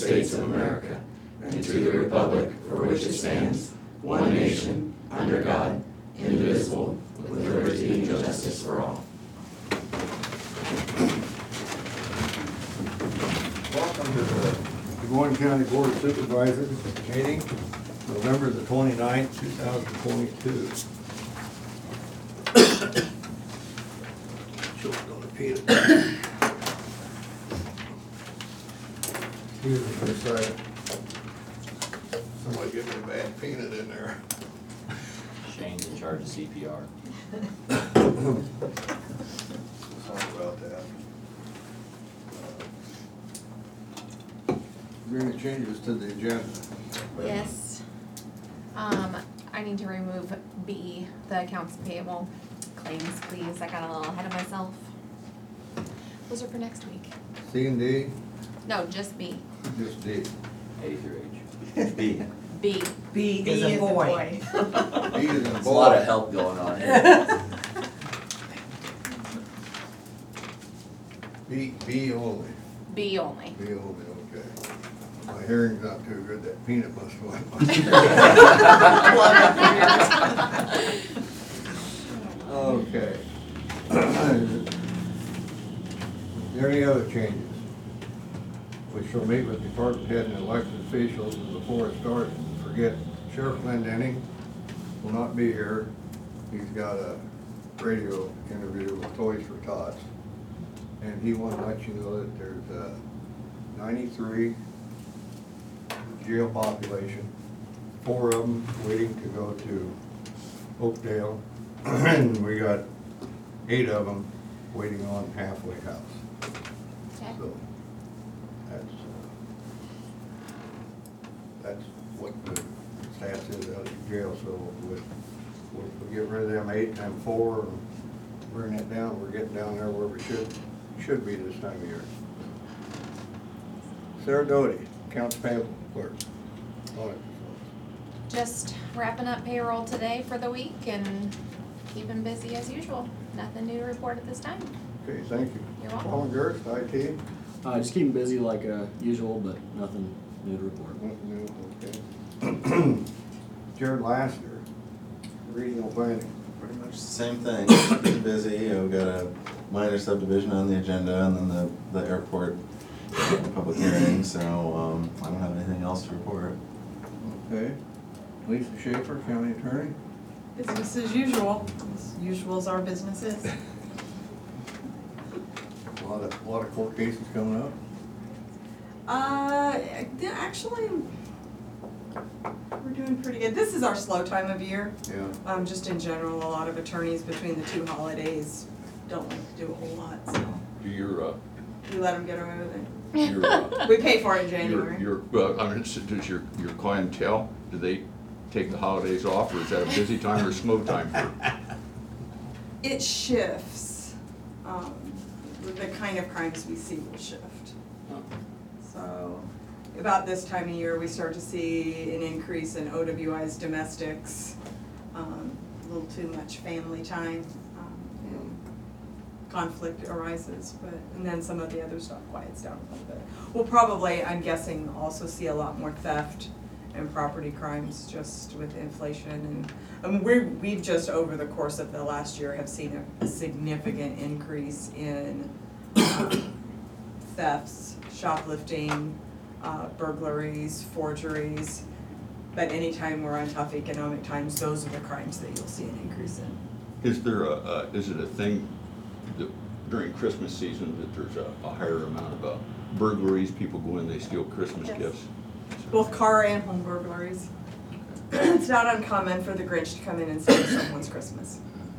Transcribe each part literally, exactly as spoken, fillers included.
States of America, and to the republic for which it stands, one nation, under God, indivisible, with liberty and justice for all. Welcome to the Des Moines County Board of Supervisors meeting, November the twenty-ninth, two thousand twenty-two. Sure, gonna repeat it. Excuse me for a second. Somebody give me a bad peanut in there. Shane's in charge of C P R. Sorry about that. Uh, Are there any changes to the agenda? Yes. Um, I need to remove B, the accounts payable claims, please. I got a little ahead of myself. Those are for next week. C and D, No, just B. just D. A through H. B. B. B B is a boy. D is in There's a lot boy. of help going on here. B, B only. B only. B only, okay. My hearing's not too good, that peanut must have. Okay. Is there any other changes? We shall meet with department head and elected officials, and before it starts, forget Sheriff Glendenning will not be here. He's got a radio interview with Toys for Tots. And he wanted to let you know that there's uh, ninety-three jail population, four of them waiting to go to Oakdale, and we got eight of them waiting on halfway house. Okay. So that's uh, that's what the stats is out of jail. So with if we get rid of them eight and four and bring that down, we're getting down there where we should should be this time of year. Sarah Doty, accounts payable clerk. Audit results. Just wrapping up payroll today for the week and keeping busy as usual. Nothing new to report at this time. Okay, thank you. You're welcome. Paul Gerst, I T. Uh, just keeping busy like uh, usual, but nothing new to report. Okay. Jared Laster, regional planning. Pretty much the same thing, keep busy, we've got a minor subdivision on the agenda and then the, the airport public hearing, so um, I don't have anything else to report. Okay. Lisa Schaefer, county attorney. Business as usual, as usual as our business is. A lot of, a lot of court cases coming up. Uh, yeah, actually, we're doing pretty good. This is our slow time of year. Yeah. Um, just in general, a lot of attorneys between the two holidays don't like to do a whole lot, so Do your, uh, we let them get away with it. your, uh, We pay for it in your, January. your, well, I mean, so does your, your clientele, do they take the holidays off, or is that a busy time or a slow time for? It shifts. Um, with the kind of crimes we see will shift. So, about this time of year, we start to see an increase in O W Is, domestics, um, a little too much family time, um, and conflict arises, but, and then some of the other stuff quiets down a little bit. We'll probably, I'm guessing, also see a lot more theft and property crimes just with inflation and, I mean, we're, we've just over the course of the last year have seen a, a significant increase in um, thefts, shoplifting, uh, burglaries, forgeries. But anytime we're on tough economic times, those are the crimes that you'll see an increase in. Is there a, uh, is it a thing that during Christmas season that there's a, a higher amount of uh, burglaries, people go in, they steal Christmas Yes. gifts? Both car and home burglaries. It's not uncommon for the Grinch to come in and steal someone's Christmas.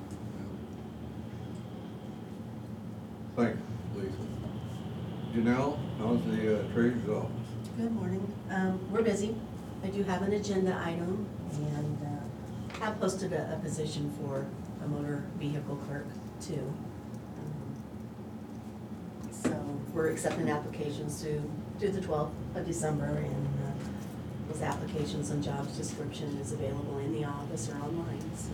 Thanks, Lisa. Janelle, how's the uh, treasurer's office? Good morning. Um, we're busy. I do have an agenda item and uh, have posted a, a position for a motor vehicle clerk too. Um, So we're accepting applications to do the twelfth of December, and uh, those applications and jobs description is available in the office or online. So.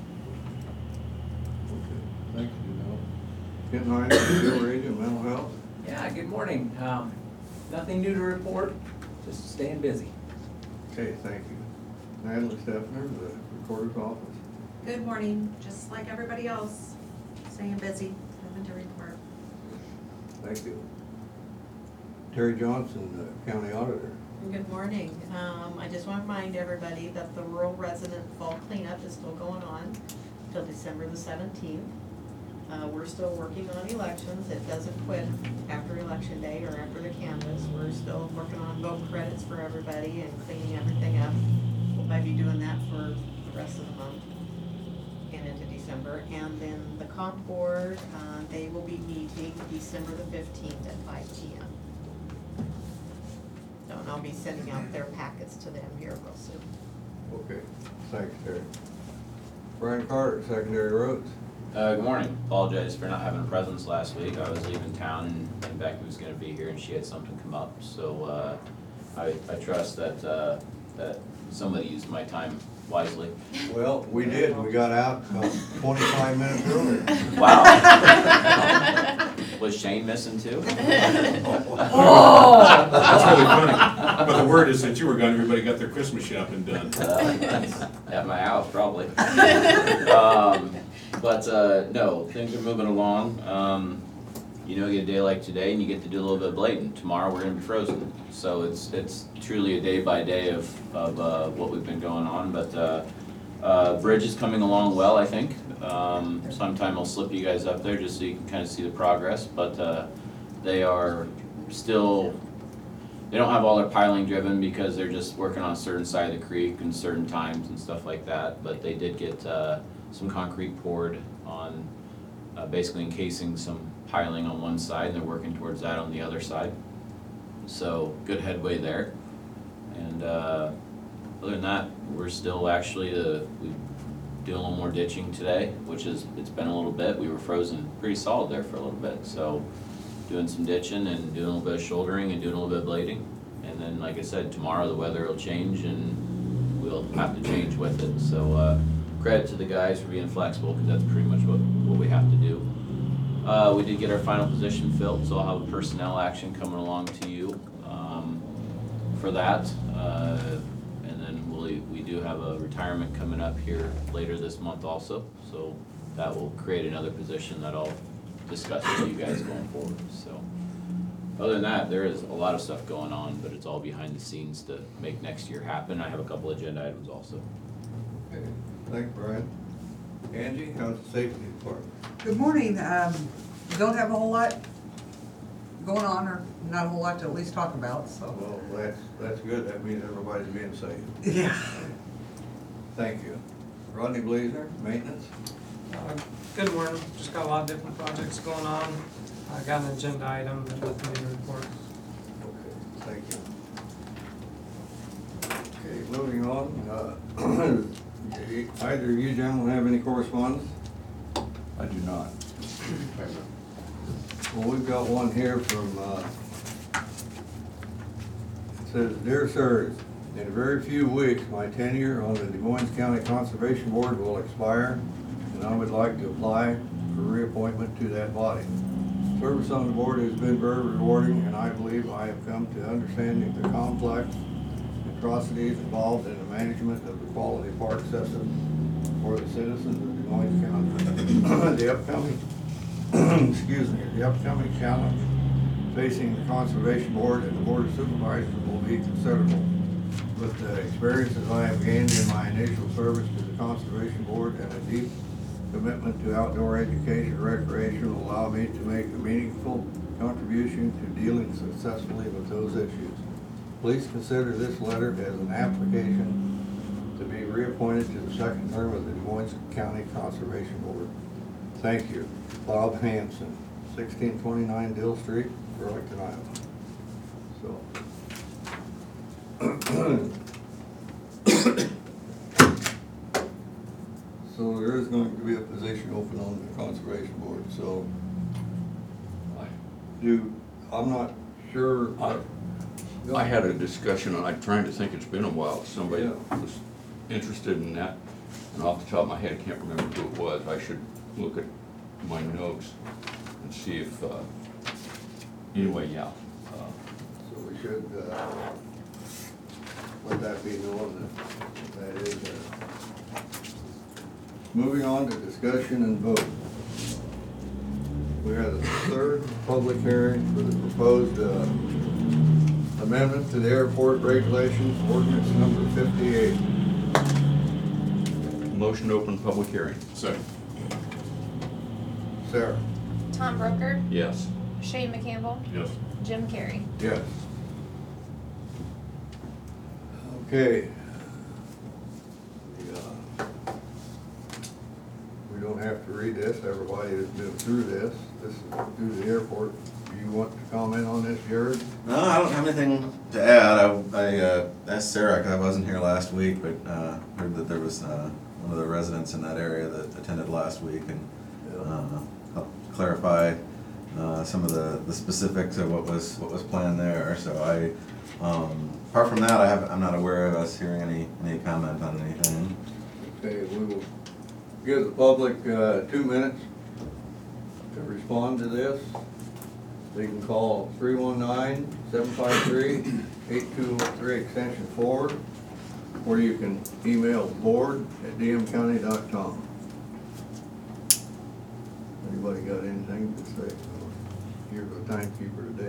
Okay, thank you, Janelle. Ken Hines, Bill Reagan, mental health. Yeah, good morning. Um, nothing new to report. just staying busy. Okay, thank you. Natalie Stefner, the recorder's office. Good morning, just like everybody else, staying busy, having to report. Thank you. Terry Johnson, the county auditor. Good morning. Um, I just want to remind everybody that the rural resident fall cleanup is still going on till December the seventeenth. Uh, we're still working on elections. It doesn't quit after election day or after the canvass. We're still working on vote credits for everybody and cleaning everything up. We'll probably be doing that for the rest of the month and into December. And then the comp board, uh, they will be meeting December the fifteenth at five P M So, and I'll be sending out their packets to them here real soon. Okay, thanks, Terry. Brian Carter, secondary roads. Uh, good morning. Apologize for not having a presence last week. I was leaving town and, and Becky was gonna be here and she had something come up. So, uh, I, I trust that, uh, that somebody used my time wisely. Well, we did, we got out about twenty-five minutes earlier. Wow. Was Shane missing too? Oh! That's really funny. But the word is that you were gone, everybody got their Christmas shopping done. Uh, At my house, probably. Um, but, uh, no, things are moving along. Um, you know, you get a day like today and you get to do a little bit of blading. Tomorrow, we're gonna be frozen. So it's, it's truly a day by day of, of, uh, what we've been going on, but, uh, uh, bridge is coming along well, I think. Um, sometime I'll slip you guys up there just so you can kind of see the progress, but, uh, they are still, they don't have all their piling driven because they're just working on a certain side of the creek and certain times and stuff like that, but they did get, uh, some concrete poured on, uh, basically encasing some piling on one side, and they're working towards that on the other side. So, good headway there. And, uh, other than that, we're still actually, uh, we do a little more ditching today, which is, it's been a little bit, we were frozen pretty solid there for a little bit, so doing some ditching and doing a little bit of shouldering and doing a little bit of blading. And then, like I said, tomorrow the weather will change and we'll have to change with it. So, uh, credit to the guys for being flexible, because that's pretty much what, what we have to do. Uh, we did get our final position filled, so I'll have a personnel action coming along to you, um, for that. Uh, and then we'll, we do have a retirement coming up here later this month also, so that will create another position that I'll discuss with you guys going forward, so. Other than that, there is a lot of stuff going on, but it's all behind the scenes to make next year happen. I have a couple agenda items also. Okay, thanks, Brian. Angie, how's the safety department? Good morning. Um, don't have a whole lot going on, or not a whole lot to at least talk about, so. Well, that's, that's good, that means everybody's being safe. Yeah. Thank you. Rodney Blazer, maintenance. Uh, Good morning, just got a lot of different projects going on. I got an agenda item and nothing to report. Okay, thank you. Okay, moving on, uh, either of you gentlemen have any correspondence? I do not. Well, we've got one here from, uh, it says, "Dear sirs, in a very few weeks, my tenure on the Des Moines County Conservation Board will expire, and I would like to apply for reappointment to that body. Service on the board has been very rewarding, and I believe I have come to understanding the complex atrocities involved in the management of the quality park system for the citizens of Des Moines County. The upcoming, excuse me, the upcoming challenge facing the Conservation Board and the Board of Supervisors will be considerable. With the experiences I have gained in my initial service to the Conservation Board and a deep commitment to outdoor education and recreation will allow me to make a meaningful contribution to dealing successfully with those issues. Please consider this letter as an application to be reappointed to the second term of the Des Moines County Conservation Board. Thank you. Bob Hanson, sixteen twenty-nine Dill Street, Burlington, Iowa." So. So there is going to be a position open on the Conservation Board, so I do, I'm not sure. I, I had a discussion, and I'm trying to think, it's been a while, somebody Yeah. was interested in that, and off the top of my head, I can't remember who it was. I should look at my notes and see if, uh, anyway, yeah. Uh, So we should, uh, let that be known that that is there. Moving on to discussion and vote. We have the third public hearing for the proposed uh, amendment to the airport regulations, ordinance number fifty-eight. Motion to open public hearing. Second. Sarah? Tom Broker, Yes. Shane McCampbell, Yes. Jim Carrey. Yes. Okay. We, uh, we don't have to read this, everybody has been through this, this is due to the airport. Do you want to comment on this, Jared? No, I don't have anything to add. I, I uh, asked Sarah, 'cause I wasn't here last week, but uh, heard that there was uh, one of the residents in that area that attended last week and uh, helped clarify uh, some of the, the specifics of what was what was planned there. So I, um, apart from that, I have I'm not aware of us hearing any any comment on anything. Okay, we will give the public uh, two minutes to respond to this. They can call three one nine, seven five three, eight two three extension four, or you can email board at d m county dot com. Anybody got anything to say? You're the timekeeper today,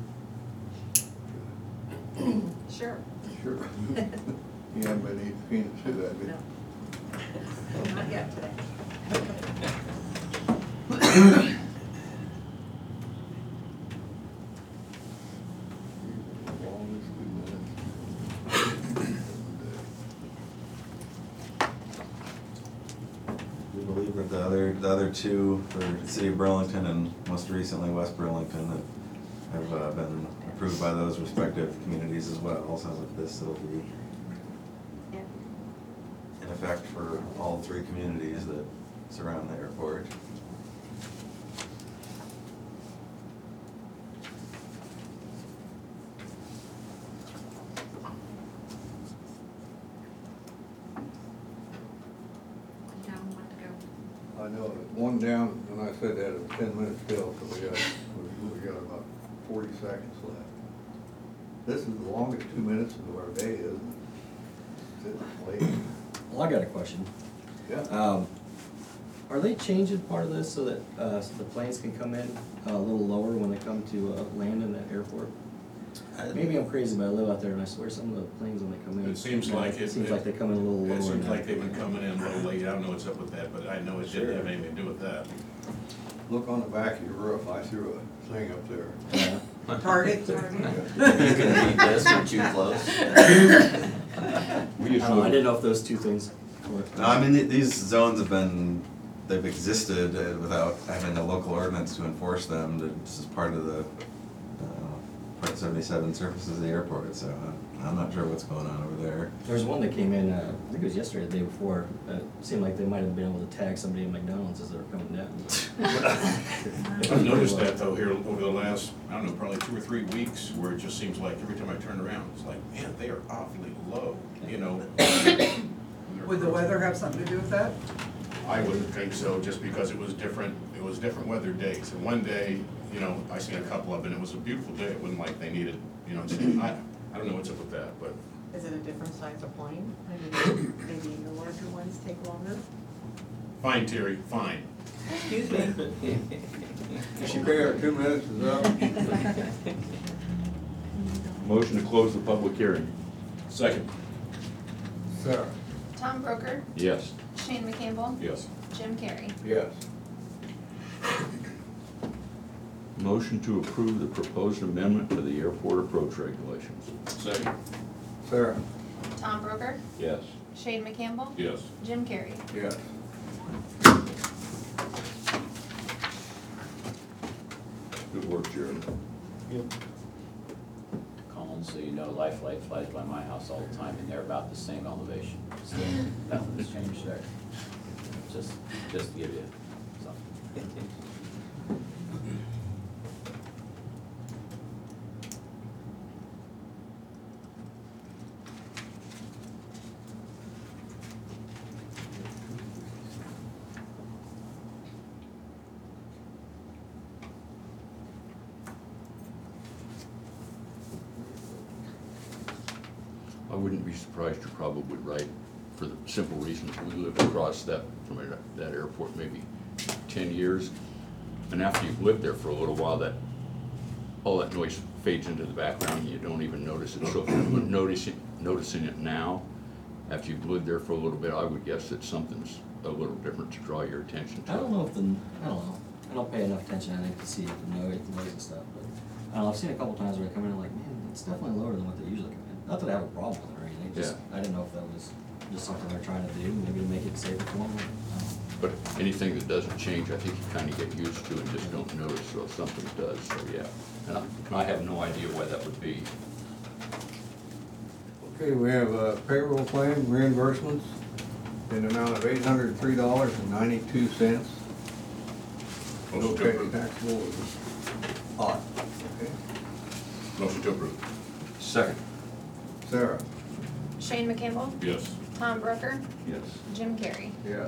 are you? Sure. Sure. You haven't been eating peanuts too, have you? No. Not yet today. We believe that the other the other two for the city of Burlington and most recently West Burlington have, have uh, been approved by those respective communities as well. So with this, it'll be in effect for all three communities that surround the airport. Down, want to go. I know, one down, when I said that, it was ten minutes still, so we got, we we got about forty seconds left. This is the longest two minutes of our day, isn't it? It's late. Well, I got a question. Yeah. Um, are they changing part of this so that, uh, so the planes can come in a little lower when they come to, uh, land in that airport? Maybe I'm crazy, but I live out there and I swear some of the planes when they come in. It seems like it- Seems like they come in a little lower. It seems than like that. they've been coming in a little late, I don't know what's up with that, but I know it didn't have anything to do with that. Look on the back of your roof, I threw a thing up there. Yeah. Target? You can read this, you're too close. We I just don't know, I voted. didn't know if those two things were. No, I mean, th- these zones have been, they've existed uh, without having a local ordinance to enforce them. This is part of the, uh, Part seventy-seven surfaces of the airport, so uh, I'm not sure what's going on over there. There was one that came in, uh, I think it was yesterday, or the day before, uh, it seemed like they might have been able to tag somebody at McDonald's as they were coming down. I've noticed that though here over the last, I don't know, probably two or three weeks, where it just seems like every time I turn around, it's like, man, they are awfully low, you know? Would the weather have something to do with that? I wouldn't think so, just because it was different, it was different weather days. And one day, you know, I seen a couple of them, and it was a beautiful day, it wasn't like they needed, you know, I, I don't know what's up with that, but Is it a different size of plane? Maybe, maybe the larger ones take longer? fine, Terry, fine. Excuse me. Okay, our two minutes is up. Motion to close the public hearing. Second. Sarah? Tom Broker, Yes. Shane McCampbell, Yes. Jim Carrey. Yes. Motion to approve the proposed amendment to the airport approach regulations. Second. Sarah? Tom Broker, Yes. Shane McCampbell, Yes. Jim Carrey. Yes. Good work, Jared. Colin, so you know, Life Flight flies by my house all the time, and they're about the same elevation. So nothing's changed there. Just, just to give you something. I wouldn't be surprised you're probably right, for the simple reason that we lived across that, from that that airport maybe ten years. And after you've lived there for a little while, that, all that noise fades into the background and you don't even notice it. So if you're noticing, noticing it now, after you've lived there for a little bit, I would guess that something's a little different to draw your attention to. I don't know if the, I don't know, I don't pay enough attention, I think, to see the noise, the noise and stuff, but, I don't know, I've seen a couple times where I come in and like, man, it's definitely lower than what they usually come in. Not that I have a problem with it or anything, just, I didn't know if that was just something they're trying to do, maybe to make it safer for them, I don't know. But anything that doesn't change, I think you kind of get used to and just don't notice, so if something does, so yeah. And I, I have no idea why that would be. Okay, we have uh, payroll claim reimbursements in the amount of eight hundred three dollars and ninety-two cents. No Motion to check approve. taxable is odd. Okay. Motion to approve. Second. Sarah? Shane McCampbell, Yes. Tom Broker, Yes. Jim Carrey. Yes.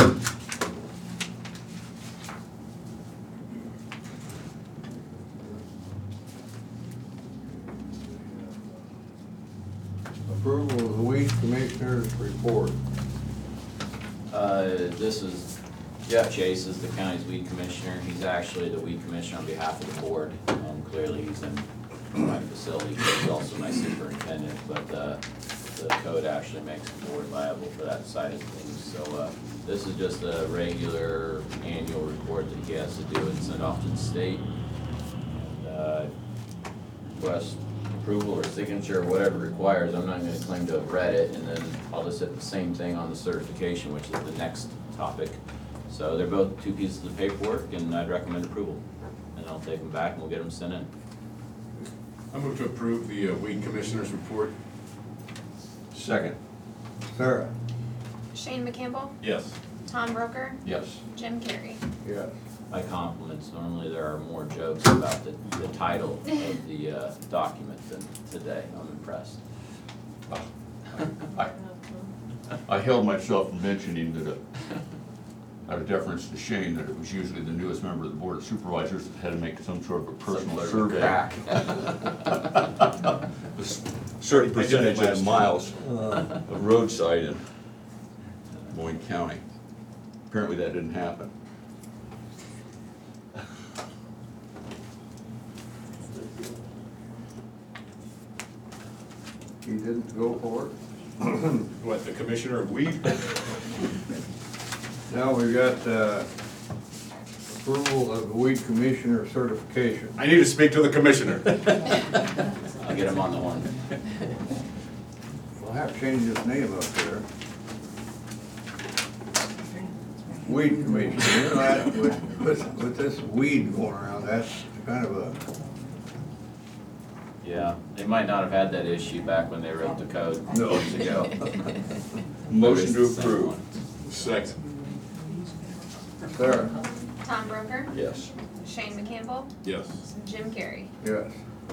Approval of the weed commissioner's report. Uh, this is, Jeff Chase is the county's weed commissioner. He's actually the weed commissioner on behalf of the board. Um, clearly, he's in my facility, he's also my superintendent, but, uh, the code actually makes the board liable for that side of things. So, uh, this is just a regular annual report that he has to do and send off to the state. And, uh, request approval or signature, or whatever it requires. I'm not gonna claim to have read it, and then I'll just hit the same thing on the certification, which is the next topic. So they're both two pieces of paperwork, and I'd recommend approval. And I'll take them back and we'll get them sent in. I move to approve the uh, weed commissioner's report. Second. Sarah? Shane McCampbell, Yes. Tom Broker, Yes. Jim Carrey. Yes. My compliments, normally there are more jokes about the, the title of the, uh, document than today. I'm impressed. I, I held myself from mentioning that, uh, out of deference to Shane, that it was usually the newest member of the Board of Supervisors that had to make some sort of a personal Some survey. crack. A certain percentage of miles of roadside in Moyne County. Apparently that didn't happen. He didn't go for it? What, the commissioner of weed? Now we've got, uh, approval of the weed commissioner certification. I need to speak to the commissioner. I'll get him on the horn. We'll have to change his name up there. Weed commissioner, you know, that, with, with, with this weed going around, that's kind of a, Yeah, they might not have had that issue back when they wrote the code No. years ago. Motion to It's the same approve. one. Second. Sarah? Tom Broker, Yes. Shane McCampbell, Yes. Jim Carrey. Yes.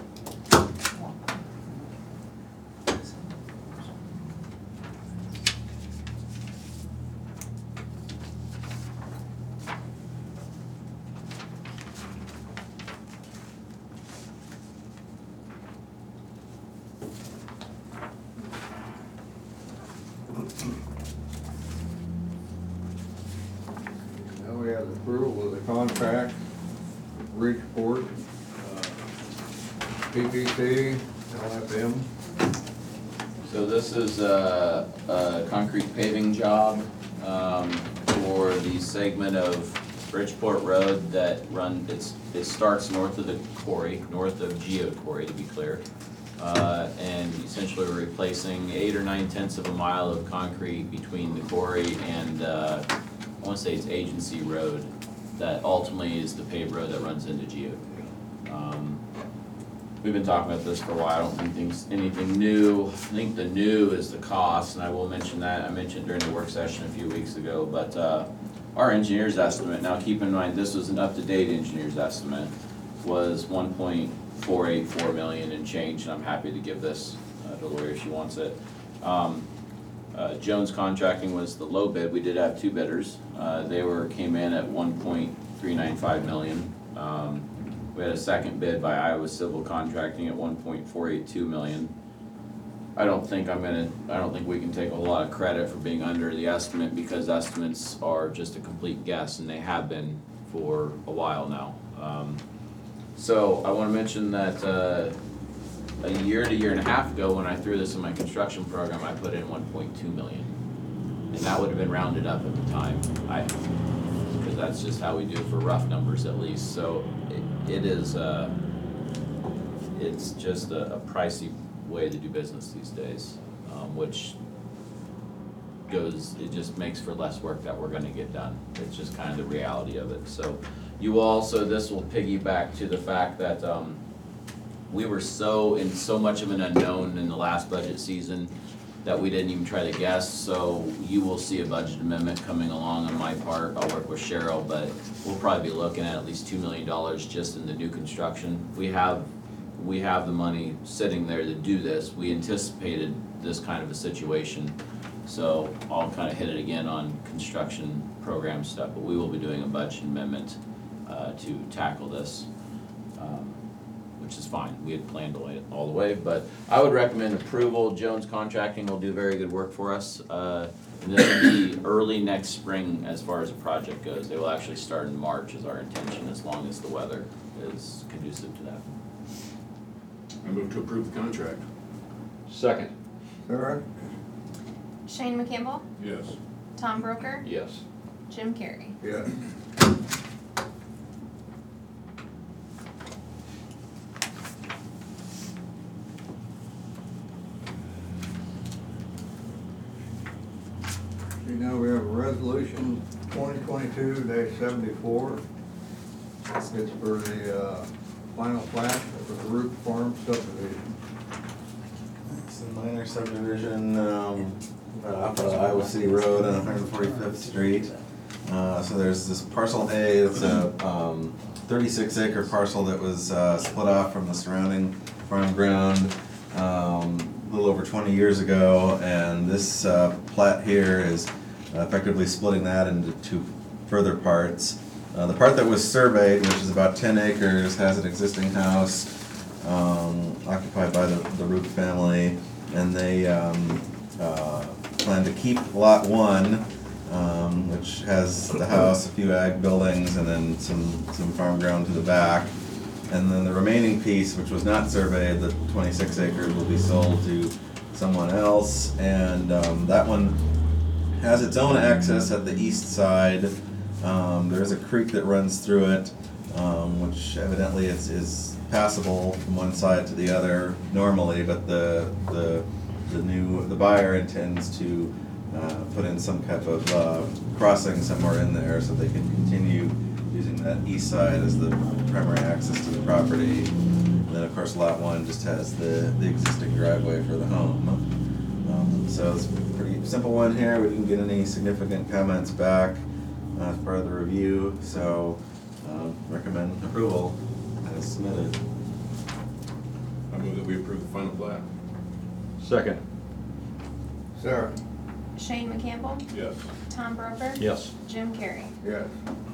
Now we have the approval of the contract, Bridgeport, uh, P P C, L F M. So this is a, a concrete paving job, um, for the segment of Bridgeport Road that run, it's, it starts north of the quarry, north of Geo Quarry to be clear. Uh, and essentially we're replacing eight or nine tenths of a mile of concrete between the quarry and, uh, I wanna say it's Agency Road, that ultimately is the paved road that runs into Geo. Um, We've been talking about this for a while, I don't think things, anything new. I think the new is the cost, and I will mention that, I mentioned during the work session a few weeks ago, but, uh, our engineer's estimate, now keep in mind, this was an up-to-date engineer's estimate, was one point four eight four million and change, and I'm happy to give this uh, to Lori if she wants it. Um, uh, Jones Contracting was the low bid, we did have two bidders, uh, they were, came in at one point three nine five million. Um, We had a second bid by Iowa Civil Contracting at one point four eight two million. I don't think I'm gonna, I don't think we can take a whole lot of credit for being under the estimate, because estimates are just a complete guess, and they have been for a while now. Um, so I wanna mention that, uh, a year to year and a half ago, when I threw this in my construction program, I put in one point two million. And that would have been rounded up at the time, I, because that's just how we do it for rough numbers at least, so it, it is, uh, it's just a, a pricey way to do business these days, um, which goes, it just makes for less work that we're gonna get done. It's just kind of the reality of it. So you will also, this will piggyback to the fact that, um, we were so, in so much of an unknown in the last budget season that we didn't even try to guess, so you will see a budget amendment coming along on my part. I'll work with Cheryl, but we'll probably be looking at at least two million dollars just in the new construction. We have we have the money sitting there to do this. We anticipated this kind of a situation. So I'll kind of hit it again on construction program stuff, but we will be doing a budget amendment uh, to tackle this, um, which is fine. We had planned it all the way, but I would recommend approval. Jones Contracting will do very good work for us. Uh, and this will be early next spring as far as the project goes. They will actually start in March is our intention, as long as the weather is conducive to that. I move to approve the contract. Second. Sarah? Shane McCampbell, Yes. Tom Broker, Yes. Jim Carrey. Yes. See, now we have a resolution twenty twenty-two seventy-four. It's for the, uh, final plat for the Root Farm subdivision. It's a minor subdivision, um, off of Iowa City Road on one hundred forty-fifth Street. Uh, so there's this parcel A, it's a, um, thirty-six acre parcel that was, uh, split off from the surrounding farm ground, um, a little over twenty years ago, and this, uh, plat here is effectively splitting that into two further parts. Uh, the part that was surveyed, which is about ten acres, has an existing house, um, occupied by the, the Root family, and they, um, uh, plan to keep lot one, um, which has the house, a few ag buildings, and then some, some farm ground to the back. And then the remaining piece, which was not surveyed, the twenty-six acres, will be sold to someone else, and, um, that one has its own access at the east side. Um, there is a creek that runs through it, um, which evidently is, is passable from one side to the other normally, but the, the, the new, the buyer intends to, uh, put in some type of, uh, crossing somewhere in there so they can continue using that east side as the primary access to the property. And then of course lot one just has the, the existing driveway for the home. Um, so it's a pretty simple one here. We didn't get any significant comments back uh, as part of the review, so um, recommend approval as submitted. I move that we approve the final plat. Second. Sarah? Shane McCampbell, Yes. Tom Broker, Yes. Jim Carrey. Yes.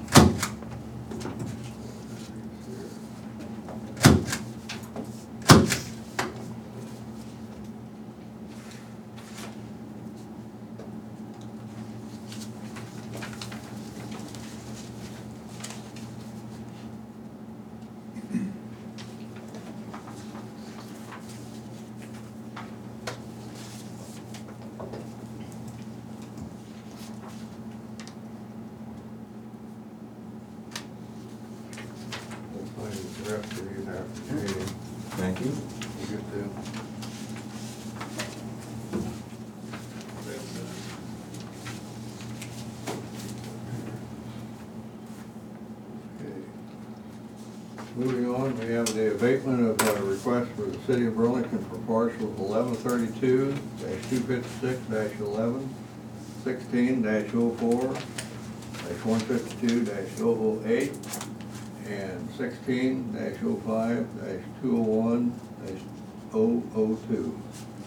We'll find the rest of you after the meeting. Thank you. You get to. Okay. Moving on, we have the abatement of a request for the city of Burlington for parcels eleven thirty-two two fifty-six eleven, sixteen oh four one fifty-two 008, and sixteen oh five two oh one oh oh two.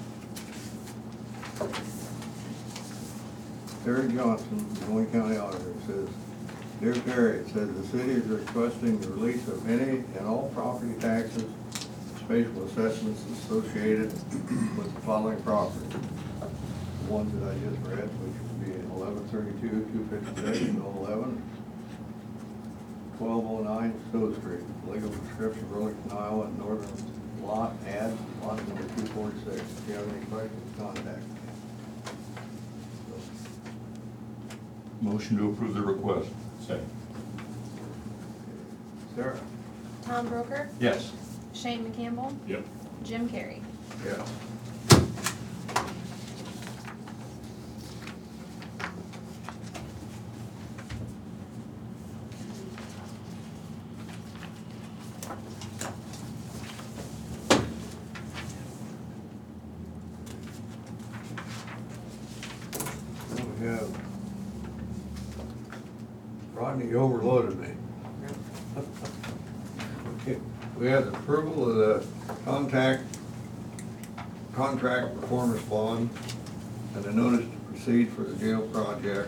Terry Johnson, Illinois County Auditor, says, Dear Terry, it says the city is requesting the release of any and all property taxes spatial assessments associated with the following property. The ones that I just read, which would be eleven thirty-two, two fifty-six, oh eleven, twelve oh nine Stowe Street. Legal description, Burlington, Iowa, northern lot, add lot number two forty-six. If you have any questions, contact me. Motion to approve the request. Second. Sarah? Tom Broker, Yes. Shane McCampbell, Yep. Jim Carrey. Yeah. We have, Rodney, you overloaded me. Okay, we have the approval of the contact, contract performance bond and the notice to proceed for the jail project.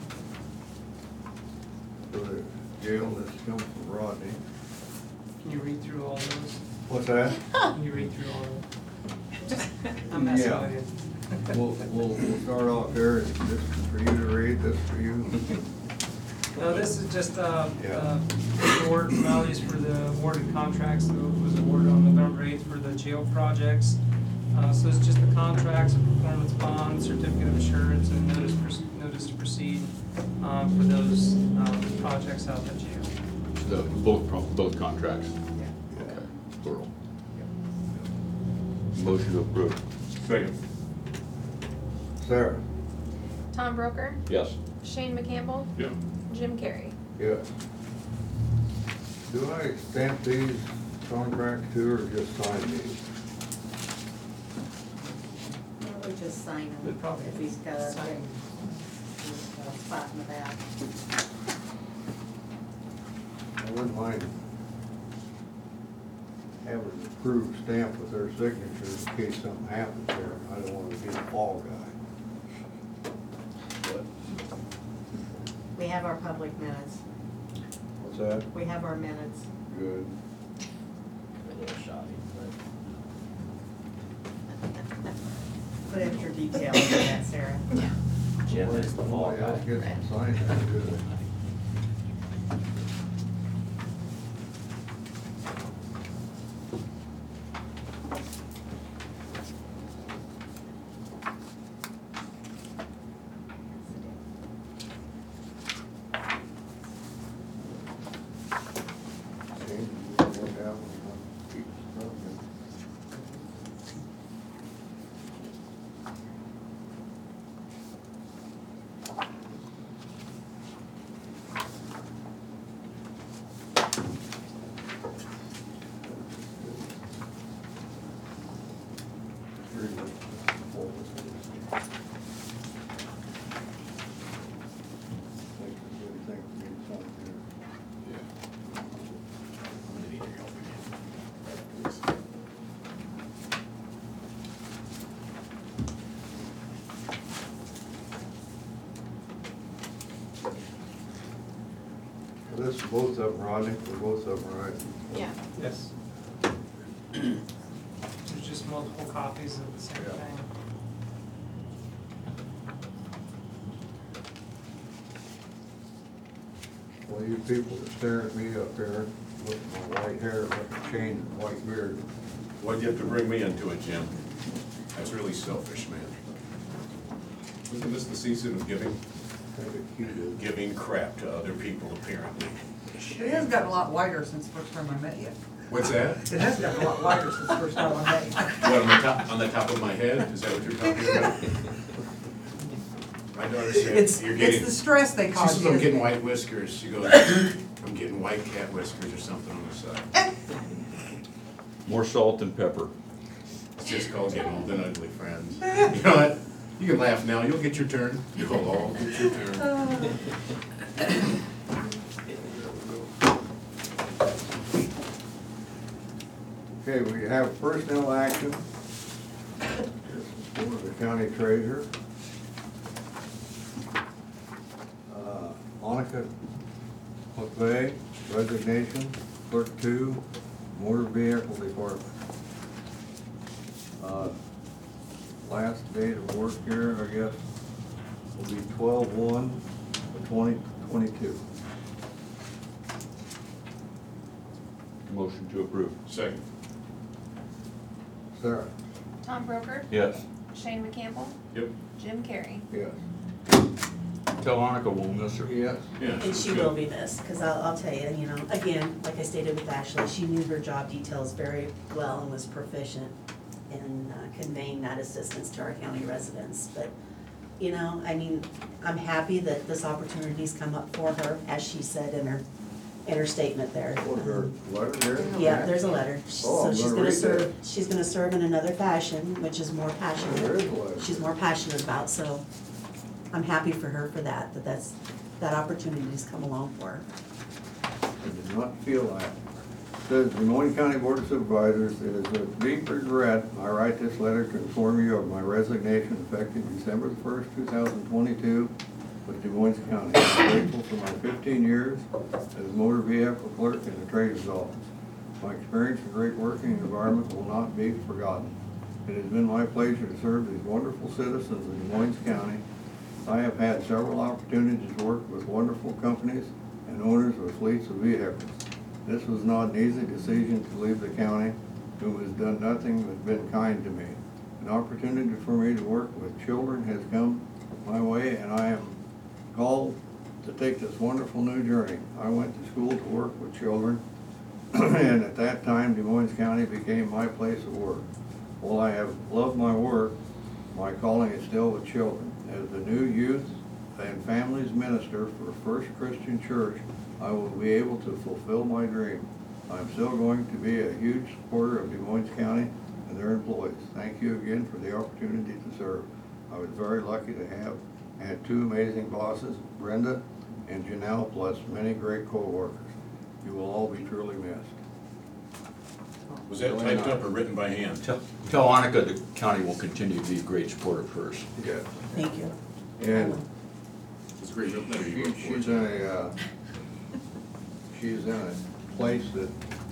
For the jail, this comes from Rodney. Can you read through all those? What's that? Can you read through all those? I'm messing Yeah. with you. We'll, we'll, we'll start off here, this is for you to read, this for you. No, this is just, uh, Yeah. uh, award values for the awarded contracts that was awarded on November eighth for the jail projects. Uh, so it's just the contracts, a performance bond, certificate of assurance, and notice, pr- notice to proceed, um, for those, um, projects out at the jail. The, both, pro- both contracts. Yeah. Okay, plural. Motion to approve. Second. Sarah? Tom Broker, Yes. Shane McCampbell, Yep. Jim Carrey. Yes. Do I stamp these contracts too, or just sign these? Probably just sign We'd him, probably if he's got a, sign. a spot in the back. I wouldn't mind having an approved stamp with their signatures in case something happens there. I don't want to be the fall guy. We have our public minutes, What's that? we have our minutes. Good. A little shoddy, Put extra detail into that, Sarah. but Jim is the fall Somebody else guy. gets them signed, that's good. See, you don't have one, uh, keep it. Three, four. Makes a good thing for me to sign here. I'm gonna need your help again. Please. Well, this is both of them, Rodney, for both of them, right? Yeah. Yes. There's just multiple copies of the same Yeah. thing. Well, you people are staring at me up here with my white hair, like a chain and white beard. Why'd you have to bring me into it, Jim? That's really selfish, man. Isn't this the season of giving? Kind of cute. Giving crap to other people, apparently. It has gotten a lot wider since the first time I met you. What's that? It has gotten a lot wider since the first time I met you. What, on the top, on the top of my head? Is that what you're talking about? My daughter said, It's, you're it's getting. the stress they She cause says, you. I'm getting white whiskers. She goes, I'm getting white cat whiskers or something on the side. More salt and pepper. It's just called getting old and ugly, friends. You know what? You can laugh now. You'll get your turn. You'll all get your turn. Okay, we have personnel action. This is for the county treasurer. Uh, Monica McVeigh, resignation, clerk two, motor vehicle department. Uh, Last date of work here, I guess, will be twelve one of twenty twenty-two. Motion to approve. Second. Sarah? Tom Broker, Yes. Shane McCampbell, Yep. Jim Carrey. Yes. Tell Annika we'll miss her. Yes. Yeah. And she will be missed, because I'll, I'll tell you, you know, again, like I stated with Ashley, she knew her job details very well and was proficient in uh, conveying that assistance to our county residents. But, you know, I mean, I'm happy that this opportunity's come up for her, as she said in her, in her statement there. Was there a letter there? Yeah, there's a letter. Oh, So I'm she's gonna gonna read serve, that. she's gonna serve in another fashion, which is more There is passionate. a letter. She's more passionate about, so I'm happy for her for that, that that's, that opportunity's come along for her. I did not feel that. Says, Des Moines County Board of Supervisors, it is with deep regret I write this letter to inform you of my resignation effective December the first, two thousand twenty-two with Des Moines County. I'm grateful for my fifteen years as motor vehicle clerk in the treasurer's office. My experience and great working environment will not be forgotten. It has been my pleasure to serve these wonderful citizens of Des Moines County. I have had several opportunities to work with wonderful companies and owners of fleets of vehicles. This was not an easy decision to leave the county, who has done nothing but been kind to me. An opportunity for me to work with children has come my way, and I am called to take this wonderful new journey. I went to school to work with children, and at that time, Des Moines County became my place of work. While I have loved my work, my calling is still with children. As the new youth and families minister for First Christian Church, I will be able to fulfill my dream. I'm still going to be a huge supporter of Des Moines County and their employees. Thank you again for the opportunity to serve. I was very lucky to have had two amazing bosses, Brenda and Janelle, plus many great co-workers. You will all be truly missed. Was that typed up or written by hand? Tell, tell Annika the county will continue to be a great supporter of hers. Yes. Thank you. And It's a great letter you she, wrote for she's us. in a, uh, she's in a place that,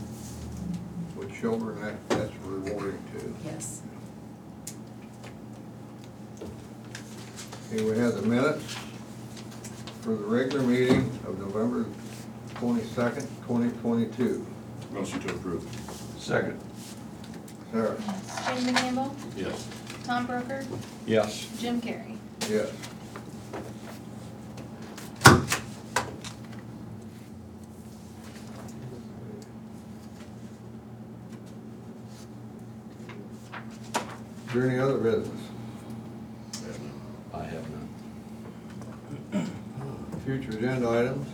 with children, that, that's rewarding too. Yes. Okay, we have the minutes for the regular meeting of November twenty-second, twenty twenty-two. Motion to approve. Second. Sarah? Shane McCampbell, Yes. Tom Broker, Yes. Jim Carrey. Yes. Is there any other business? I have none. Future agenda items?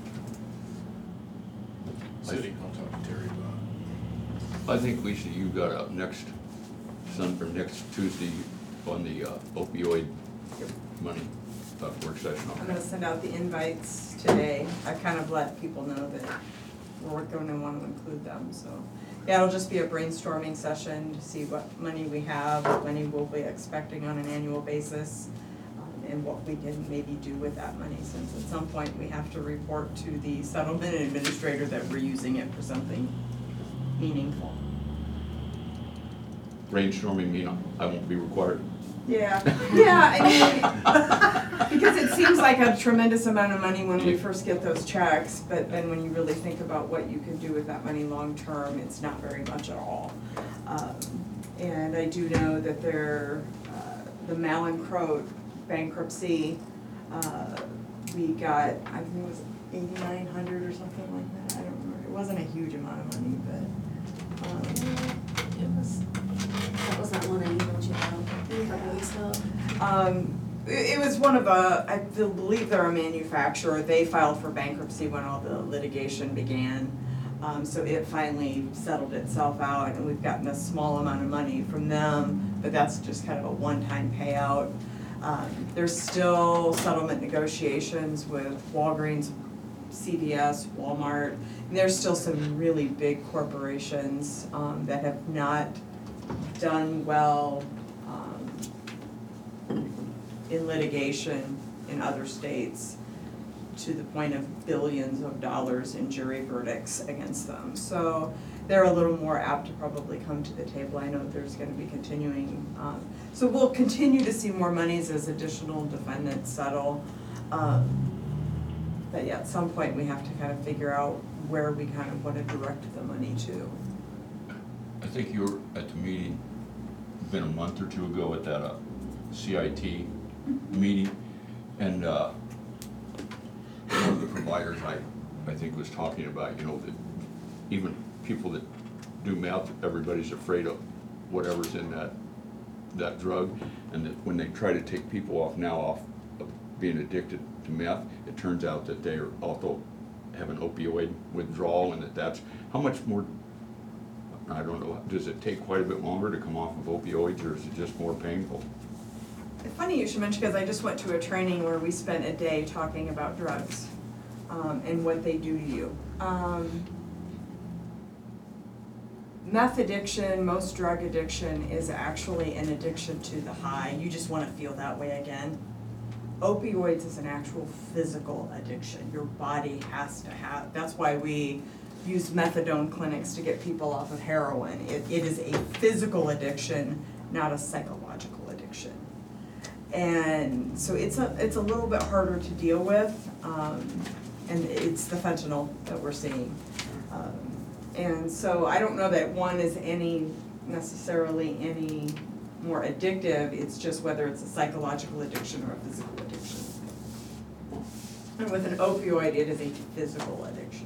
City, I'll talk to Terry about I think Lisa, you got up next Sun, or next Tuesday on the uh, opioid money uh, work session. I'm gonna send out the invites today. I kind of let people know that we're gonna want to include them, so. Yeah, it'll just be a brainstorming session to see what money we have, what money we'll be expecting on an annual basis, um, and what we can maybe do with that money, since at some point we have to report to the settlement administrator that we're using it for something meaningful. Brainstorming, mean I won't be required. Yeah, yeah, I mean, because it seems like a tremendous amount of money when we first get those checks, but then when you really think about what you can do with that money long-term, it's not very much at all. Um, and I do know that there, uh, the Mallinckrodt bankruptcy, uh, we got, I think it was eighty-nine hundred or something like that, I don't remember, it wasn't a huge amount of money, but, um, it was, That was that one I emailed you about a couple weeks ago. Um, it, it was one of a, I believe they're a manufacturer, they filed for bankruptcy when all the litigation began. Um, so it finally settled itself out, and we've gotten a small amount of money from them, but that's just kind of a one-time payout. Um, there's still settlement negotiations with Walgreens, C V S, Walmart, and there's still some really big corporations, um, that have not done well, um, in litigation in other states to the point of billions of dollars in jury verdicts against them. So they're a little more apt to probably come to the table. I know there's gonna be continuing, um, so we'll continue to see more monies as additional defendants settle. Um, But yeah, at some point, we have to kind of figure out where we kind of wanna direct the money to. I think you were at the meeting, been a month or two ago at that uh, C I T meeting, and uh, one of the providers I, I think was talking about, you know, that even people that do meth, everybody's afraid of whatever's in that, that drug, and that when they try to take people off now off of being addicted to meth, it turns out that they also have an opioid withdrawal, and that that's, how much more, I don't know, does it take quite a bit longer to come off of opioids, or is it just more painful? It's funny you should mention, because I just went to a training where we spent a day talking about drugs, um, and what they do to you. Um, meth addiction, most drug addiction is actually an addiction to the high. You just wanna feel that way again. Opioids is an actual physical addiction. Your body has to have, that's why we use methadone clinics to get people off of heroin. It, it is a physical addiction, not a psychological addiction. And so it's a, it's a little bit harder to deal with, um, and it's the fentanyl that we're seeing. Um, and so I don't know that one is any, necessarily any more addictive, it's just whether it's a psychological addiction or a physical addiction. And with an opioid, it is a physical addiction,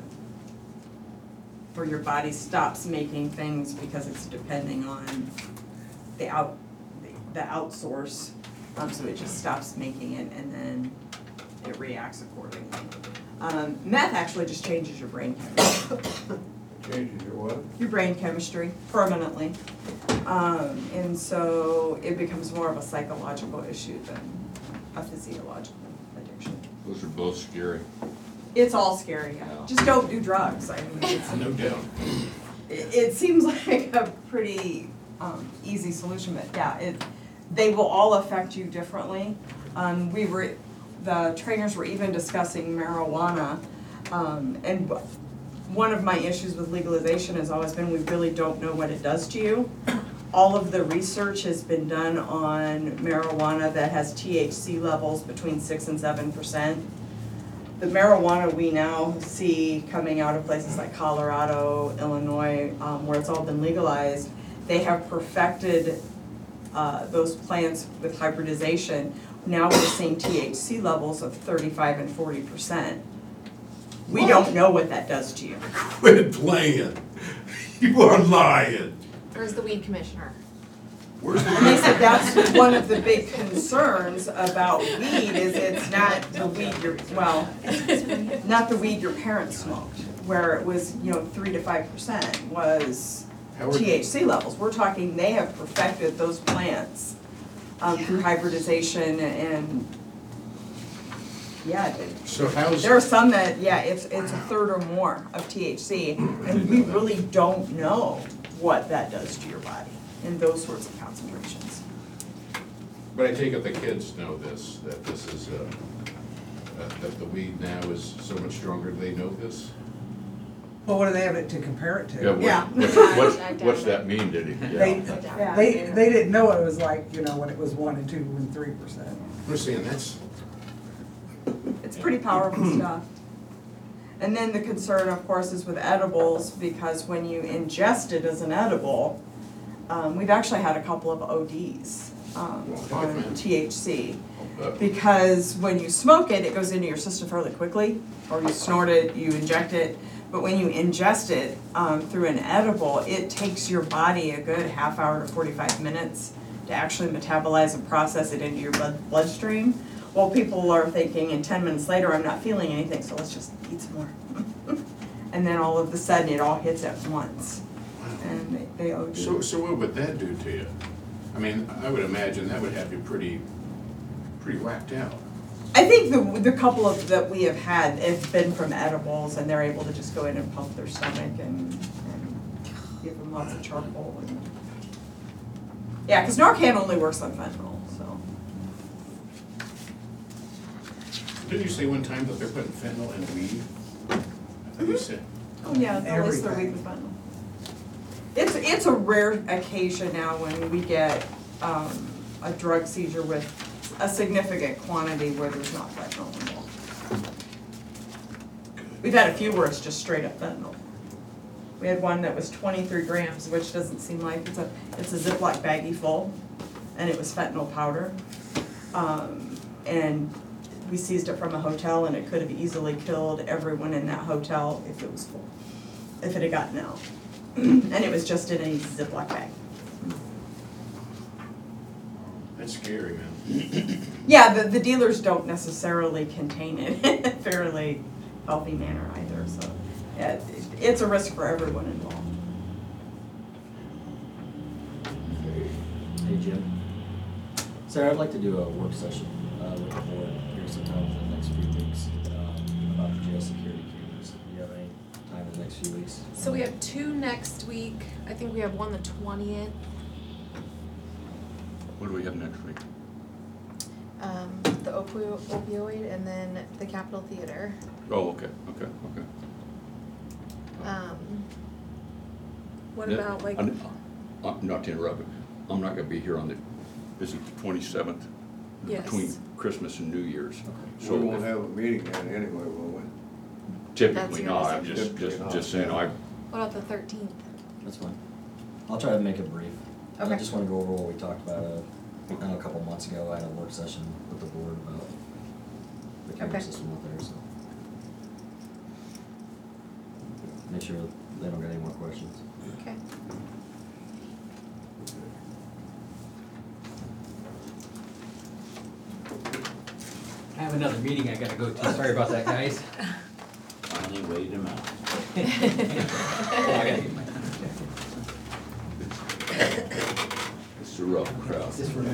where your body stops making things because it's depending on the out, the outsource, um, so it just stops making it and then it reacts accordingly. Um, meth actually just changes your brain chemistry. Changes your what? Your brain chemistry permanently. Um, and so it becomes more of a psychological issue than a physiological addiction. Those are both scary. It's all scary, yeah. Yeah. Just don't do drugs. I mean, it's, No doubt. it, it seems like a pretty, um, easy solution, but yeah, it, they will all affect you differently. Um, we were, the trainers were even discussing marijuana, um, and one of my issues with legalization has always been we really don't know what it does to you. All of the research has been done on marijuana that has T H C levels between six and seven percent. The marijuana we now see coming out of places like Colorado, Illinois, um, where it's all been legalized, they have perfected uh, those plants with hybridization. Now we're seeing T H C levels of thirty-five and forty percent. We don't know what that does to you. Quit playing. You are lying. Where's the weed commissioner? Where's And they the? said that's one of the big concerns about weed is it's not the weed your, well, not the weed your parents smoked, where it was, you know, three to five percent was Howard- T H C levels. We're talking, they have perfected those plants um, through hybridization and, yeah, it- So how's, there are some that, yeah, it's, it's a third or more of T H C, and we really don't know what that does to your body in those sorts of concentrations. but I take it the kids know this, that this is, uh, that, that the weed now is so much stronger, they know this? Well, what do they have it to compare it Yeah, to? what- Yeah. what's, I what's, doubt what's it. that mean, did he? They, Yeah. they, they didn't know what it was like, you know, when it was one and two and three percent. I'm saying, that's, It's pretty powerful stuff. And then the concern, of course, is with edibles, because when you ingest it as an edible, um, we've actually had a couple of O Ds um, on T H C. Because when you smoke it, it goes into your system fairly quickly, or you snort it, you inject it. But when you ingest it um, through an edible, it takes your body a good half hour to forty-five minutes to actually metabolize and process it into your blood bloodstream. Well, people are thinking, and ten minutes later, I'm not feeling anything, so let's just eat some more. And then all of a sudden, it all hits at once, and they, they O D. so, so what would that do to you? I mean, I would imagine that would have you pretty, pretty whacked out. I think the, the couple of that we have had have been from edibles, and they're able to just go in and pump their stomach and, and give them lots of charcoal. And, yeah, because Narcan only works on fentanyl, so. Didn't you say one time that they're putting fentanyl in weed? I thought you said. Oh, yeah, they'll list their weed Everything. with fentanyl. It's, it's a rare occasion now when we get, um, a drug seizure with a significant quantity where there's not fentanyl involved. We've had a few where it's just straight up fentanyl. We had one that was twenty-three grams, which doesn't seem like, it's a, it's a Ziploc baggie full, and it was fentanyl powder. Um, and we seized it from a hotel, and it could have easily killed everyone in that hotel if it was full, if it had gotten out. And it was just in a Ziploc bag. That's scary, man. Yeah, the, the dealers don't necessarily contain it in a fairly healthy manner either, so, yeah, it, it's a risk for everyone involved. Hey Jim. Sarah, I'd like to do a work session uh, with the board here sometime in the next few weeks um, about the jail security cameras. Do you have any time in the next few weeks? So we have two next week. I think we have one the twentieth. What do we have next week? Um, the opio- opioid and then the Capitol Theater. Oh, okay, okay, okay. Um, what Yeah, about like, I'm- uh, Not to interrupt, but I'm not gonna be here on the, is it the twenty-seventh? Yes. Between Christmas and New Year's. We So won't if- have a meeting then anyway, will we? typically your not, I'm decision. just, Typically just, not, just saying, yeah. I, what about the thirteenth? That's fine. I'll try to make it brief. I Okay. just want to go over what we talked about uh, I know a couple months ago. I had a work session with the board about the camera Okay. system out there, so. Make sure they don't get any more questions. Okay. I have another meeting I gotta go to, sorry about that, guys. Finally waited him out. Oh, I gotta get my- it's a rough crowd. This one.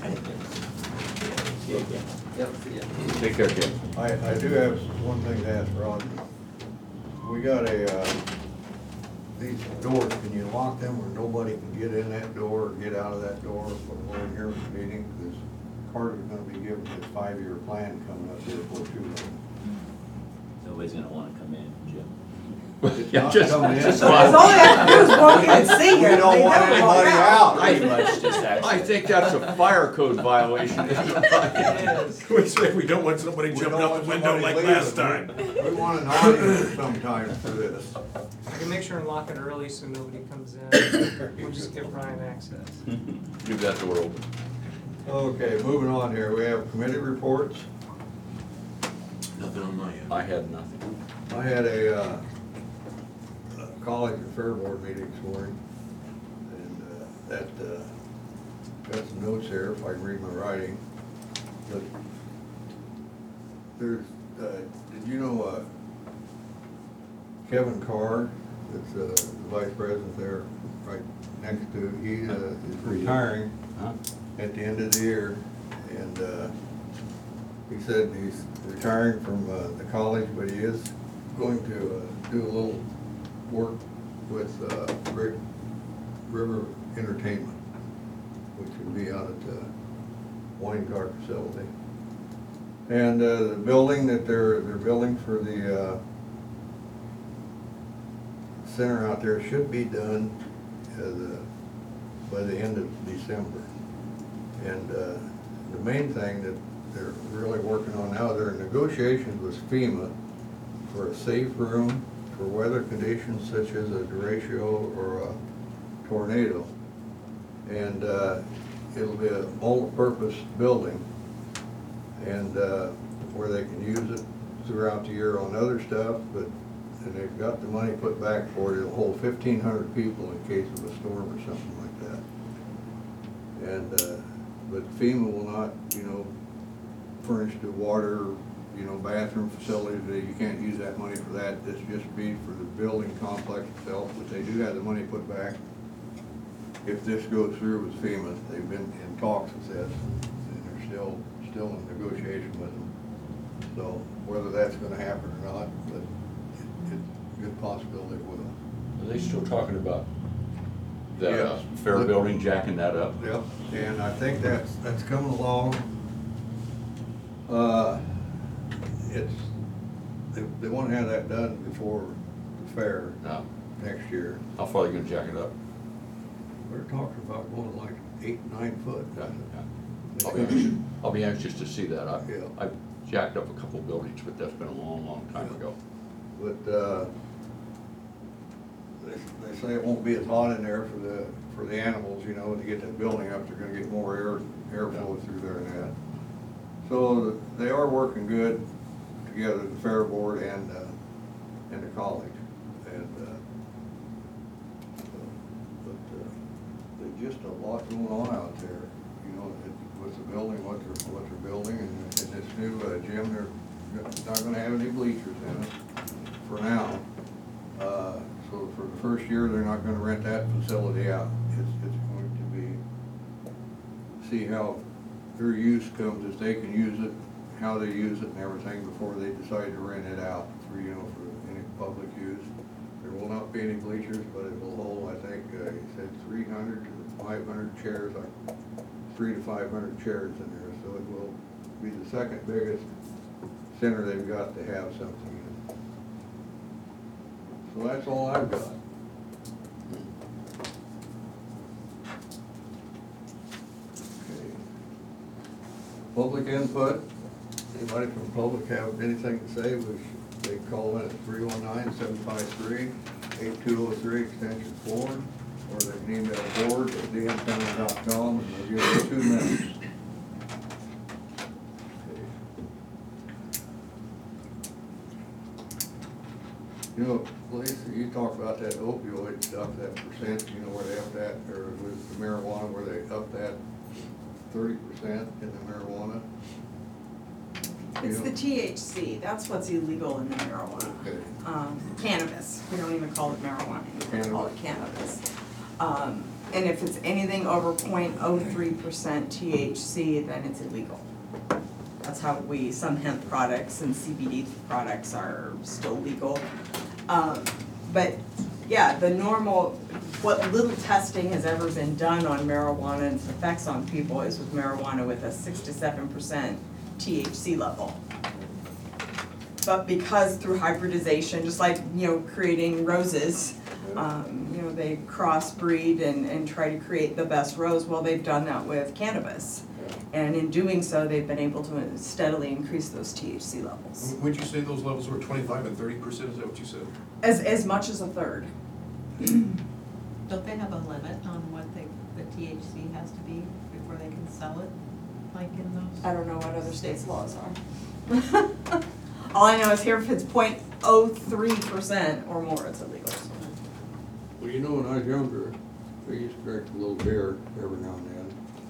Yep, see ya. Take care, Ken. I, I do have one thing to ask Rod. We got a, uh, these doors, can you lock them where nobody can get in that door or get out of that door when we're in here at the meeting? Because Carter's gonna be given his five-year plan coming up here for too long. Nobody's gonna wanna come in, Jim. It's Yeah, not just- coming in. just All fine. All they have to do is walk in and see you. We don't They want never walk anybody out. Pretty much just actually. I think that's a fire code violation. We say we don't want somebody We jumping don't out want the window somebody like leaving. last time. We want an audience sometimes for this. I can make sure and lock it early so nobody comes in. We'll just give Brian access. Leave that door open. Okay, moving on here, we have committee reports. Nothing on my end. I had nothing. I had a, uh, a college and fair board meeting this morning, and, uh, that, uh, got some notes here, if I can read my writing. But there's, uh, did you know, uh, Kevin Carr, that's, uh, the vice president there, right next to, he, uh, is retiring Huh? at the end of the year, and, uh, he said he's retiring from, uh, the college, but he is going to, uh, do a little work with, uh, Ri- River Entertainment, which would be out at the wine cart facility. And, uh, the building that they're, they're building for the, uh, center out there should be done, uh, the, by the end of December. And, uh, the main thing that they're really working on now, they're in negotiations with FEMA for a safe room for weather conditions such as a derecho or a tornado. And, uh, it'll be a multi-purpose building, and, uh, where they can use it throughout the year on other stuff, but, and they've got the money put back for it. It'll hold fifteen hundred people in case of a storm or something like that. And, uh, but FEMA will not, you know, furnish the water, you know, bathroom facilities. You can't use that money for that. This just be for the building complex itself, but they do have the money put back if this goes through with FEMA. They've been in talks with this, and they're still, still in negotiation with them. So whether that's gonna happen or not, but it, it's a good possibility it will. Are they still talking about the uh, Yes. fair building, jacking that up? Yep, and I think that's, that's coming along. Uh, it's, they, they wanna have that done before the fair No. next year. How far are you gonna jack it up? We're talking about going like eight, nine foot. Yeah, yeah. I'll be anxious, I'll be anxious to see that. I, Yeah. I've jacked up a couple buildings, but that's been a long, long time ago. But, uh, they, they say it won't be as hot in there for the, for the animals, you know, to get that building up, they're gonna get more air, airflow through there and that. So they are working good together, the fair board and, uh, and the college. And, uh, so, but, uh, there's just a lot going on out there, you know, it- with the building, what they're, what they're building, and, and this new uh, gym, they're not gonna have any bleachers in it for now. Uh, so for the first year, they're not gonna rent that facility out. It's, it's going to be, see how their use comes, if they can use it, how they use it and everything before they decide to rent it out for, you know, for any public use. There will not be any bleachers, but it will hold, I think, uh, he said three hundred to five hundred chairs, like three to five hundred chairs in there, so it will be the second biggest center they've got to have something in. So that's all I've got. Okay. Public input, anybody from the public have anything to say, we should, they call in at three one nine, seven five three, eight two oh three, extension four, or they can email board at d m town dot com, and they'll give you two minutes. You know, Lisa, you talked about that opioid stuff, that percent, you know, where they up that, or with the marijuana, where they up that thirty percent in the marijuana? You It's know? the T H C, that's what's illegal in the marijuana. Okay. Um, cannabis, we don't even call it marijuana, we call it cannabis. Um, and if it's anything over zero point zero three percent T H C, then it's illegal. That's how we, some hemp products and C B D products are still legal. Um, but, yeah, the normal, what little testing has ever been done on marijuana and its effects on people is with marijuana with a six to seven percent T H C level. But because through hybridization, just like, you know, creating roses, um, you know, they crossbreed and, and try to create the best rose, well, they've done that with cannabis. And in doing so, they've been able to steadily increase those T H C levels. Would you say those levels were twenty-five and thirty percent, is that what you said? As, as much as a third. Don't they have a limit on what they, the T H C has to be before they can sell it, like in those? I don't know what other states' laws are. All I know is here, if it's zero point zero three percent or more, it's illegal. Well, you know, when I was younger, we used to drink a little beer every now and then.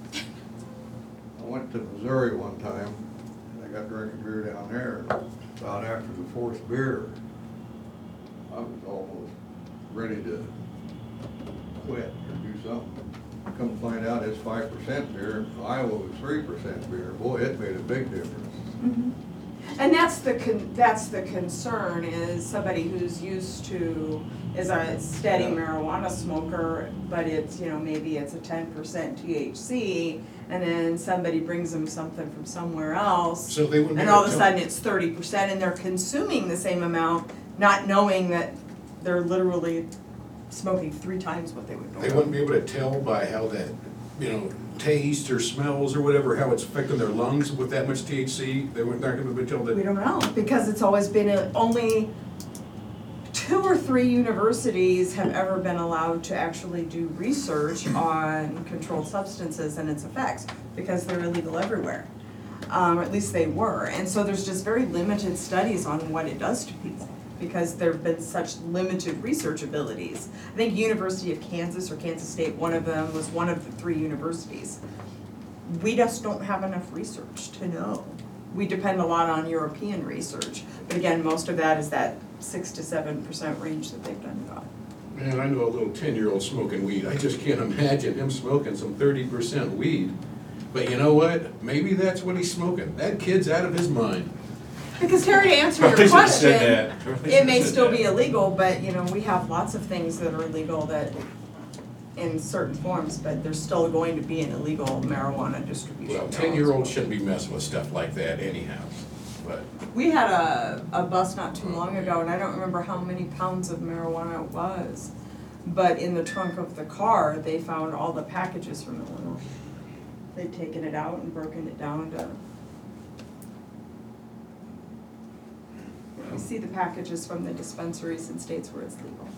I went to Missouri one time, and I got drinking beer down there. About after the fourth beer, I was almost ready to quit or do something. Come to find out it's five percent beer, Iowa was three percent beer. Boy, it made a big difference. Mhm. And that's the, con- that's the concern, is somebody who's used to, is a steady Yeah. marijuana smoker, but it's, you know, maybe it's a ten percent T H C, and then somebody brings them something from somewhere else. So they wouldn't be And able all to of a tell- sudden it's thirty percent, and they're consuming the same amount, not knowing that they're literally smoking three times what they would They normally. wouldn't be able to tell by how that, you know, tastes or smells or whatever, how it's affecting their lungs with that much T H C? They weren't, not gonna be able to tell We that? don't know, because it's always been, a- only two or three universities have ever been allowed to actually do research on controlled substances and its effects, because they're illegal everywhere. Um, or at least they were, and so there's just very limited studies on what it does to people, because there've been such limited research abilities. I think University of Kansas or Kansas State, one of them was one of the three universities. We just don't have enough research to know. We depend a lot on European research, but again, most of that is that six to seven percent range that they've done about. Man, I know a little ten-year-old smoking weed. I just can't imagine him smoking some thirty percent weed. But you know what? Maybe that's what he's smoking. That kid's out of his mind. Because Terry, to answer Probably your should've question, said that. Probably it may should've said still that. be illegal, but you know, we have lots of things that are illegal that in certain forms, but there's still going to be an illegal marijuana distribution. Well, ten-year-olds shouldn't be messing with stuff like that anyhow, but. We had a, a bus not too long ago, and I don't remember how many pounds of marijuana it was. But in the trunk of the car, they found all the packages from Illinois. They'd taken it out and broken it down to. We see the packages from the dispensaries in states where it's legal.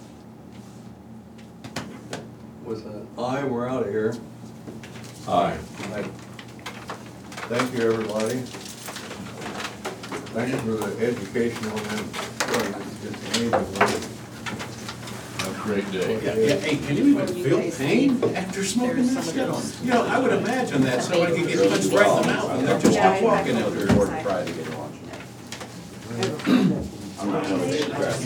With an aye, we're out of here. Aye. I- Thank you, everybody. Thank you for the education on them. It's amazing. Have a great day. Yeah, yeah, hey, can you even feel pain after smoking that stuff? You know, I would imagine that somebody could get punched right in the mouth and they're just not walking out there. Or try to get it on. I'm not one of those crap.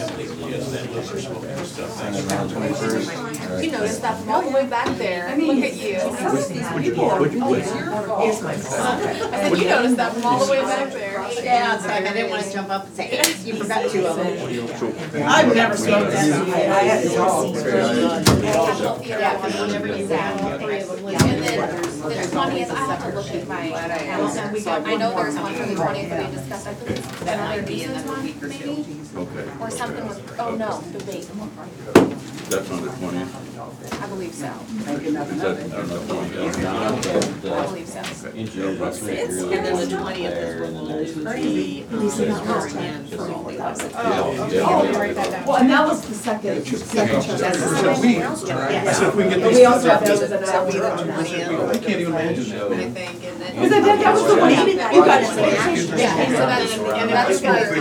You noticed that from all the way back there, look at you. What'd you, what'd you quit? I said, you noticed that from all the way back there. Yeah, it's like I didn't wanna jump up and say, hey, you forgot two of them. I've never smoked that. I had it all. Yeah, because whenever you have three of them. And then the twentieth, I have to look at my calendar. I know there's one for the twentieth that we discussed, I believe, another business one, maybe? Okay. Or something with, oh no, the vape, That's on the twentieth? I believe so. Is that, I don't know, twentieth? I believe so. And then the twentieth is when we'll do the, um, swearing in for all the others. Oh, Yeah. okay, write that down. Well, and that was the second, second check. That's the So we- Yeah. So if we get But these. we also have stuff, those that That'll are. be the twentieth. I can't even imagine that. I think, and then. Was that, that was the one, you didn't, you got it. Yeah, so that's, and that's That's for,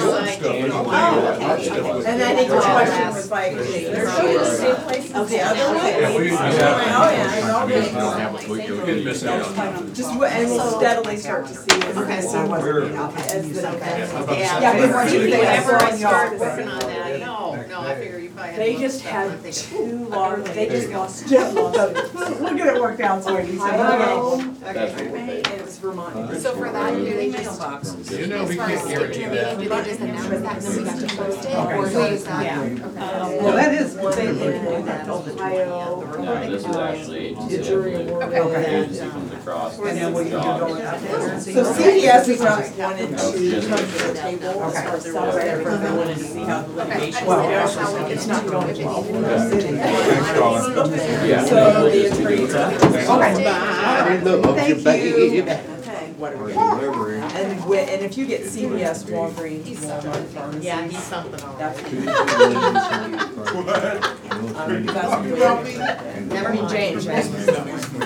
And then I think the question was like, they're sure the same place as the other one? Yeah, we- Oh, yeah, I know. We don't have, we we can miss out on. Just, wa- and we'll steadily start to see as Okay, the, so as the. Yeah, Yeah, but but see, they- whenever I that's start what working on that, no, no, I figure you probably had. They most just stuff. had I'm thinking, too long, they just lost, just lost. We'll get it worked out for you. That's what Okay. we're thinking. It's Vermont. so for that, do they just, You know, as we far can't as guarantee security, that. do they just announce that and then we have to post it, Okay. or who is that? Yeah. Okay. Well, that is, One they, and they, then that the Ohio. No, this is actually The agency. jury award. Okay. Agency comes across. And then we can job. go with that. So C V S is not one and Oh, two just- come to the table as far as celebrating, but they wanted to see how the Okay, I litigation. just Well, didn't know how we could it's not do going it. well for the city. Yeah. So the attorneys. Okay. Thank you. We're delivering. And wi- and if you get C V S, Walgreens, Walmart, pharmacies. Yeah, he's something all right. That's, um, that's great. Never mind. Change.